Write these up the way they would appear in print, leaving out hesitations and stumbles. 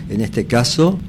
en este caso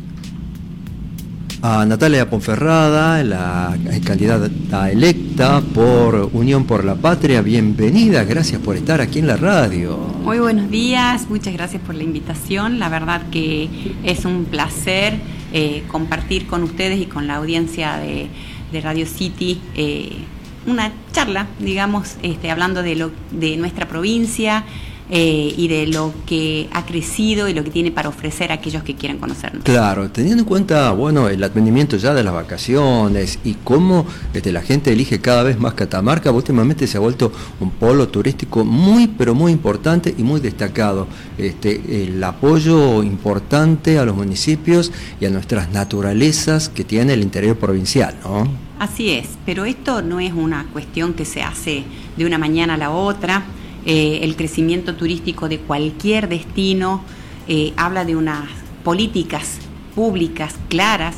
a Natalia Ponferrada, la candidata electa por Unión por la Patria. Bienvenida, gracias por estar aquí en la radio. Muy buenos días, muchas gracias por la invitación. La verdad que es un placer compartir con ustedes y con la audiencia de Radio City una charla, digamos, hablando de nuestra provincia y de lo que ha crecido y lo que tiene para ofrecer a aquellos que quieran conocernos. Claro, teniendo en cuenta, bueno, el advenimiento ya de las vacaciones y cómo la gente elige cada vez más Catamarca, últimamente se ha vuelto un polo turístico muy, pero muy importante y muy destacado. El apoyo importante a los municipios y a nuestras naturalezas que tiene el interior provincial, ¿no? Así es, pero esto no es una cuestión que se hace de una mañana a la otra. El crecimiento turístico de cualquier destino habla de unas políticas públicas claras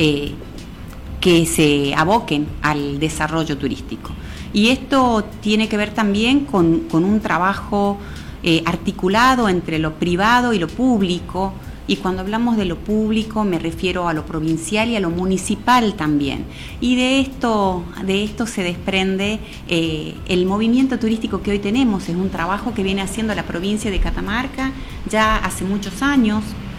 que se aboquen al desarrollo turístico. Y esto tiene que ver también con un trabajo articulado entre lo privado y lo público. Y cuando hablamos de lo público me refiero a lo provincial y a lo municipal también. Y de esto se desprende el movimiento turístico que hoy tenemos. Es un trabajo que viene haciendo la provincia de Catamarca ya hace muchos años,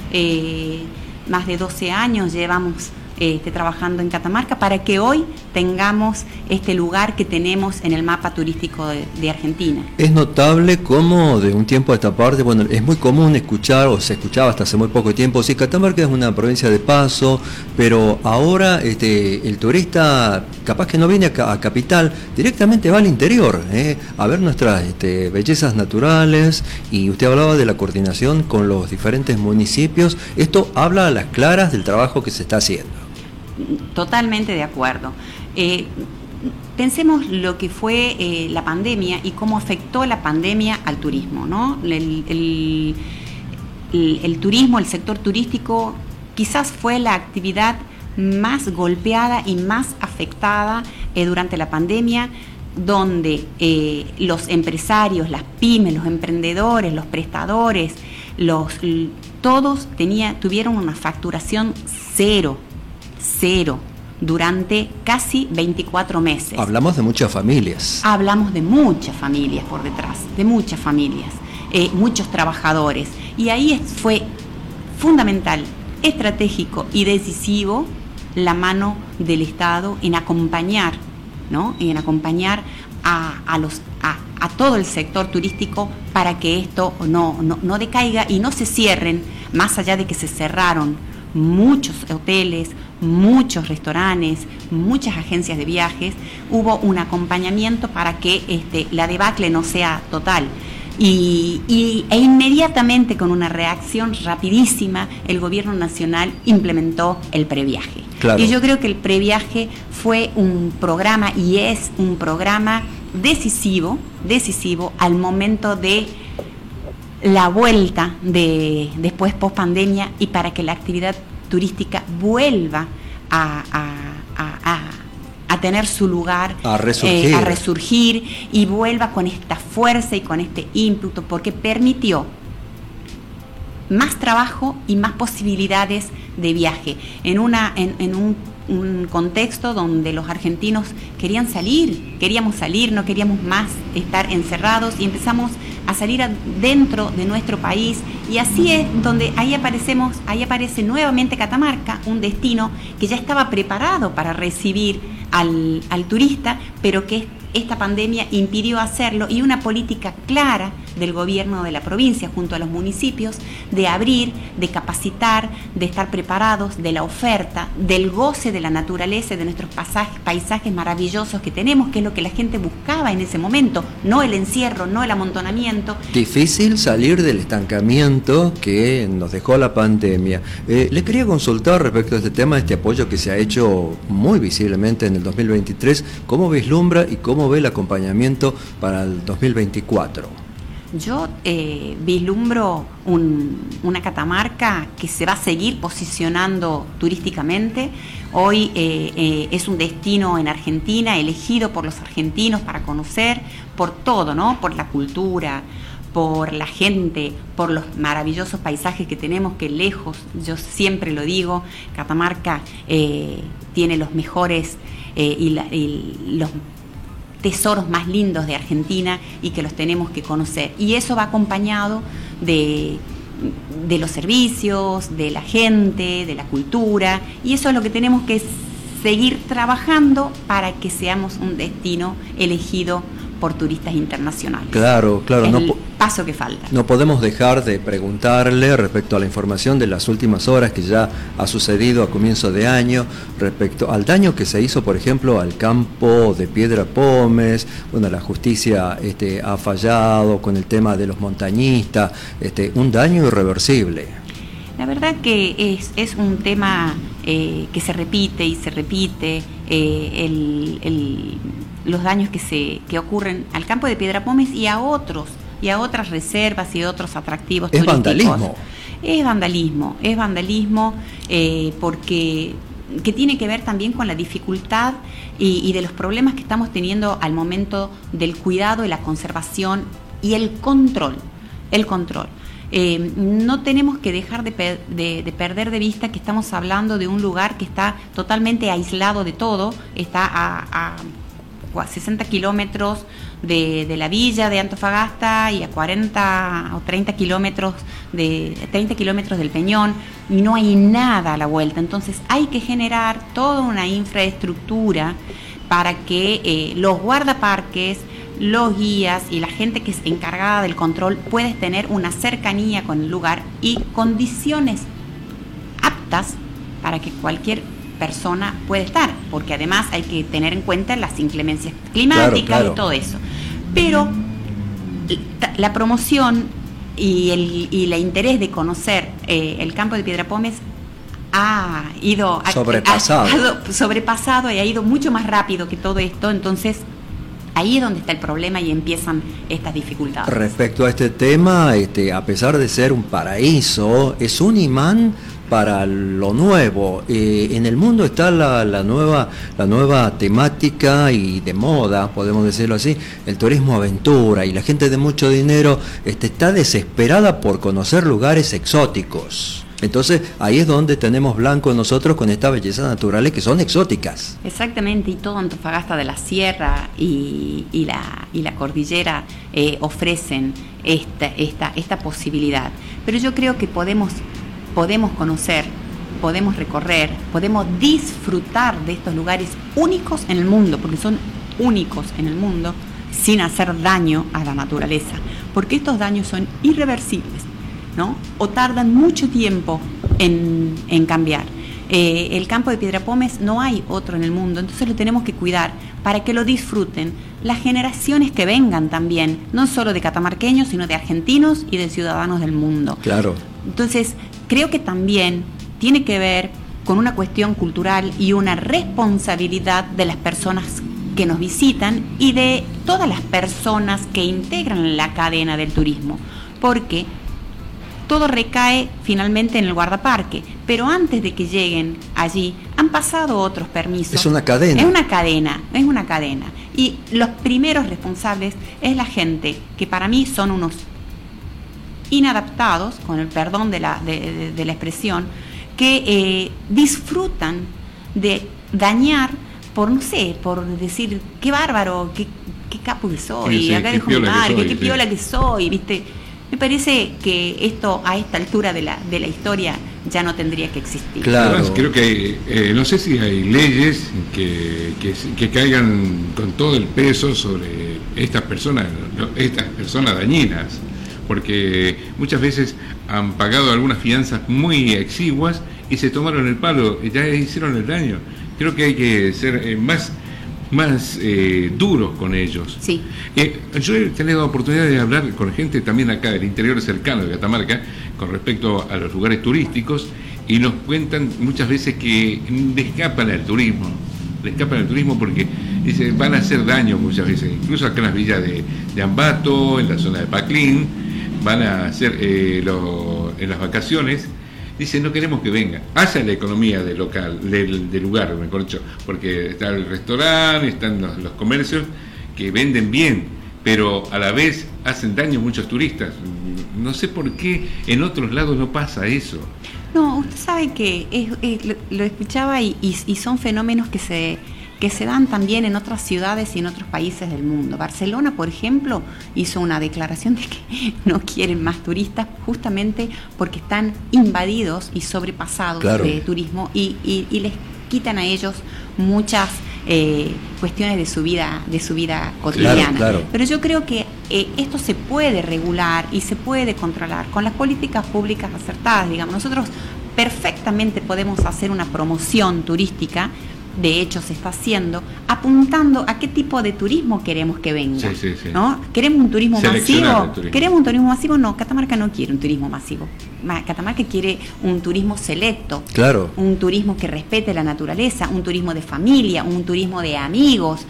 más de 12 años llevamos trabajando en Catamarca para que hoy tengamos este lugar que tenemos en el mapa turístico de Argentina. Es notable cómo de un tiempo a esta parte, bueno, es muy común escuchar, o se escuchaba hasta hace muy poco tiempo, sí, Catamarca es una provincia de paso, pero ahora el turista capaz que no viene a capital, directamente va al interior, a ver nuestras bellezas naturales, y usted hablaba de la coordinación con los diferentes municipios. Esto habla a las claras del trabajo que se está haciendo. Totalmente de acuerdo. Pensemos lo que fue la pandemia y cómo afectó la pandemia al turismo, ¿no? El turismo, el sector turístico, quizás fue la actividad más golpeada y más afectada durante la pandemia, donde los empresarios, las pymes, los emprendedores, los prestadores, todos tuvieron una facturación cero durante casi 24 meses. Hablamos de muchas familias. Hablamos de muchas familias por detrás, de muchas familias, muchos trabajadores. Y ahí fue fundamental, estratégico y decisivo la mano del Estado en acompañar, ¿no? En acompañar a todo el sector turístico para que esto no decaiga y no se cierren, más allá de que se cerraron muchos hoteles, muchos restaurantes, muchas agencias de viajes. Hubo un acompañamiento para que la debacle no sea total. E inmediatamente, con una reacción rapidísima, el gobierno nacional implementó el previaje. Claro. Y yo creo que el previaje fue un programa y es un programa decisivo al momento de la vuelta después post pandemia y para que la actividad turística vuelva a tener su lugar, a resurgir y vuelva con esta fuerza y con este ímpetu, porque permitió más trabajo y más posibilidades de viaje en un contexto donde los argentinos queríamos salir, no queríamos más estar encerrados y empezamos a salir dentro de nuestro país, y así es donde ahí aparece nuevamente Catamarca, un destino que ya estaba preparado para recibir al turista, pero que esta pandemia impidió hacerlo, y una política clara del gobierno de la provincia junto a los municipios de abrir, de capacitar, de estar preparados, de la oferta, del goce de la naturaleza, de nuestros paisajes maravillosos que tenemos, que es lo que la gente buscaba en ese momento, no el encierro, no el amontonamiento. Difícil salir del estancamiento que nos dejó la pandemia. Le quería consultar respecto a este tema, este apoyo que se ha hecho muy visiblemente en el 2023, ¿cómo vislumbra y cómo ve el acompañamiento para el 2024? Yo vislumbro una Catamarca que se va a seguir posicionando turísticamente. Hoy es un destino en Argentina elegido por los argentinos para conocer, por todo, ¿no? Por la cultura, por la gente, por los maravillosos paisajes que tenemos, que lejos, yo siempre lo digo, Catamarca tiene los mejores y los tesoros más lindos de Argentina y que los tenemos que conocer. Y eso va acompañado de los servicios, de la gente, de la cultura, y eso es lo que tenemos que seguir trabajando para que seamos un destino elegido por turistas internacionales. Claro. Es el paso que falta. No podemos dejar de preguntarle respecto a la información de las últimas horas que ya ha sucedido a comienzo de año, respecto al daño que se hizo, por ejemplo, al campo de Piedra Pómez. Bueno, la justicia ha fallado con el tema de los montañistas, un daño irreversible. La verdad que es un tema que se repite y se repite, los daños que ocurren al campo de Piedra Pómez y a otras reservas y otros atractivos turísticos. Es vandalismo porque que tiene que ver también con la dificultad y de los problemas que estamos teniendo al momento del cuidado y la conservación y el control. No tenemos que dejar de perder de vista que estamos hablando de un lugar que está totalmente aislado de todo, está a 60 kilómetros de la villa de Antofagasta y a 40 o 30 kilómetros del Peñón, y no hay nada a la vuelta. Entonces hay que generar toda una infraestructura para que los guardaparques, los guías y la gente que es encargada del control puedan tener una cercanía con el lugar y condiciones aptas para que cualquier persona pueda estar, porque además hay que tener en cuenta las inclemencias climáticas, claro. Y todo eso. Pero la promoción y el interés de conocer el campo de Piedra Pómez ha ido sobrepasado y ha ido mucho más rápido que todo esto. Entonces ahí es donde está el problema y empiezan estas dificultades. Respecto a este tema, a pesar de ser un paraíso, es un imán para lo nuevo. En el mundo está la nueva temática y de moda, podemos decirlo así, el turismo aventura, y la gente de mucho dinero está desesperada por conocer lugares exóticos. Entonces ahí es donde tenemos blanco nosotros con estas bellezas naturales que son exóticas. Exactamente, y todo Antofagasta de la Sierra y la cordillera ofrecen esta posibilidad. Pero yo creo que podemos conocer, podemos recorrer, podemos disfrutar de estos lugares únicos en el mundo, porque son únicos en el mundo, sin hacer daño a la naturaleza, porque estos daños son irreversibles, ¿no? O tardan mucho tiempo en cambiar. El campo de Piedra Pómez no hay otro en el mundo, entonces lo tenemos que cuidar para que lo disfruten las generaciones que vengan también, no solo de catamarqueños, sino de argentinos y de ciudadanos del mundo. Claro. Entonces, creo que también tiene que ver con una cuestión cultural y una responsabilidad de las personas que nos visitan y de todas las personas que integran la cadena del turismo, porque todo recae finalmente en el guardaparque, pero antes de que lleguen allí han pasado otros permisos. Es una cadena. Es una cadena. Y los primeros responsables es la gente, que para mí son unos inadaptados, con el perdón de la expresión, que disfrutan de dañar por decir, qué bárbaro, qué capo que soy, sí, acá dejo mi marca, qué piola que soy, ¿viste? Me parece que esto a esta altura de la historia ya no tendría que existir. Claro. Además, creo que no sé si hay leyes que caigan con todo el peso sobre estas personas dañinas, porque muchas veces han pagado algunas fianzas muy exiguas y se tomaron el palo, ya hicieron el daño. Creo que hay que ser más duros con ellos. Sí. Yo he tenido oportunidad de hablar con gente también acá del interior cercano de Catamarca con respecto a los lugares turísticos, y nos cuentan muchas veces que le escapan al turismo porque van a hacer daño muchas veces, incluso acá en las villas de Ambato, en la zona de Paclín, van a hacer en las vacaciones. Dicen, no queremos que venga, haya la economía del lugar, mejor dicho, porque está el restaurante, están los comercios que venden bien, pero a la vez hacen daño muchos turistas. No sé por qué en otros lados no pasa eso. No, usted sabe que lo escuchaba y son fenómenos que se dan también en otras ciudades y en otros países del mundo. Barcelona, por ejemplo, hizo una declaración de que no quieren más turistas justamente porque están invadidos y sobrepasados de turismo y les quitan a ellos muchas cuestiones de su vida cotidiana. Claro. Pero yo creo que esto se puede regular y se puede controlar con las políticas públicas acertadas. Digamos, nosotros perfectamente podemos hacer una promoción turística. De hecho, se está haciendo, apuntando a qué tipo de turismo queremos que venga. Sí. ¿No? ¿Queremos un turismo masivo? Turismo. ¿Queremos un turismo masivo? No, Catamarca no quiere un turismo masivo. Catamarca quiere un turismo selecto. Claro. Un turismo que respete la naturaleza, un turismo de familia, un turismo de amigos,